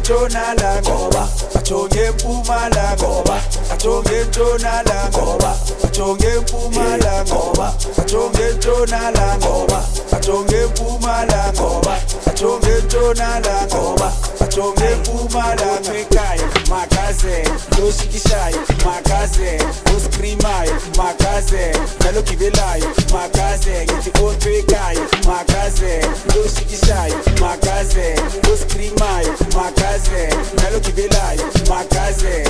ntshonalanga ngoba bajonge empumalanga ngoba bajonge ntshonalanga ngoba bajonge empumalanga ngoba bajonge ntshonalanga ngoba bajonge empumalanga ngoba bajonge ntshonalanga ngoba bajonge empumalanga ekhaya makaze loshikishayo makaze uskrimayo makaze nalogibelayo makaze ngithi otho ekhaya makaze loshikishayo makaze uskrimayo makaze nalogibelayo makaze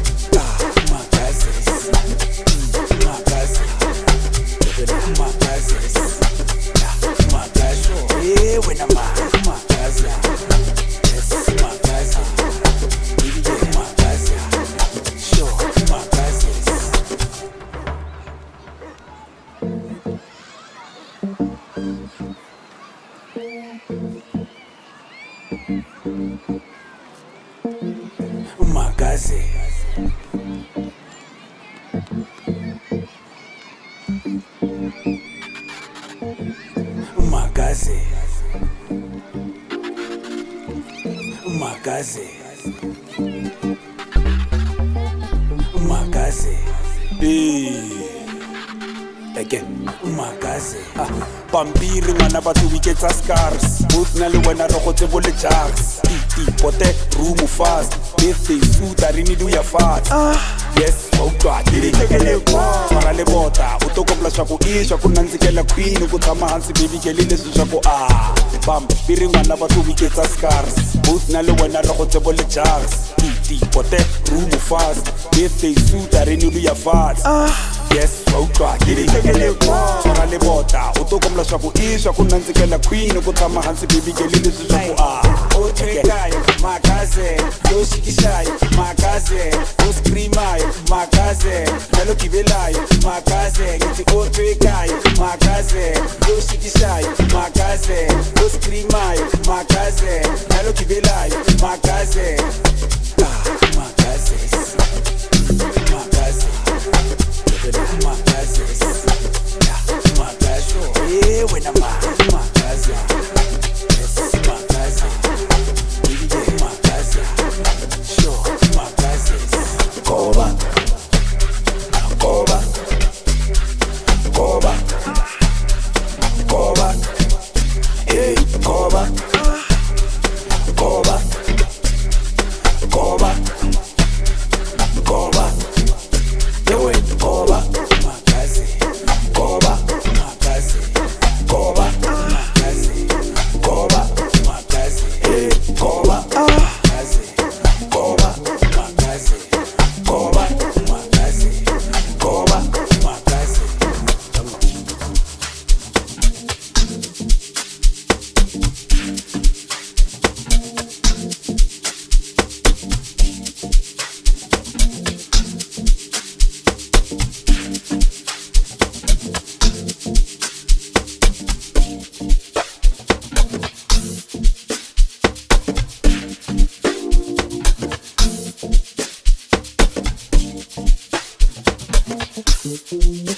Magaze Magaze Magaze Magaze again Magaze pampiri ngwana batho wiketsa scars both na le wena re go tsebo le jars pote room fast birthday suit a rini do ya fast yes utwa diri kekele kwa le bota u to kopla swa ku ishwa ku nandzikela queen ku tshama hansi baby ke leswi swa ku pampiri ngwana batho wiketsa scars both na le wena re go tsebo le jars pote room fast birthday suit a rini do ya fast yes utwa diri kekele kwa le bota u to kopla swa ku ishwa ku nandzikela queen ku tshama hansi baby ke leswi swa ku othekayo makaze loshikishayo makaze uskrimayo makaze nalogibelayo makaze ngithi othekayo makaze loshikishayo makaze uskrimayo makaze nalogibelayo makaze Thank you.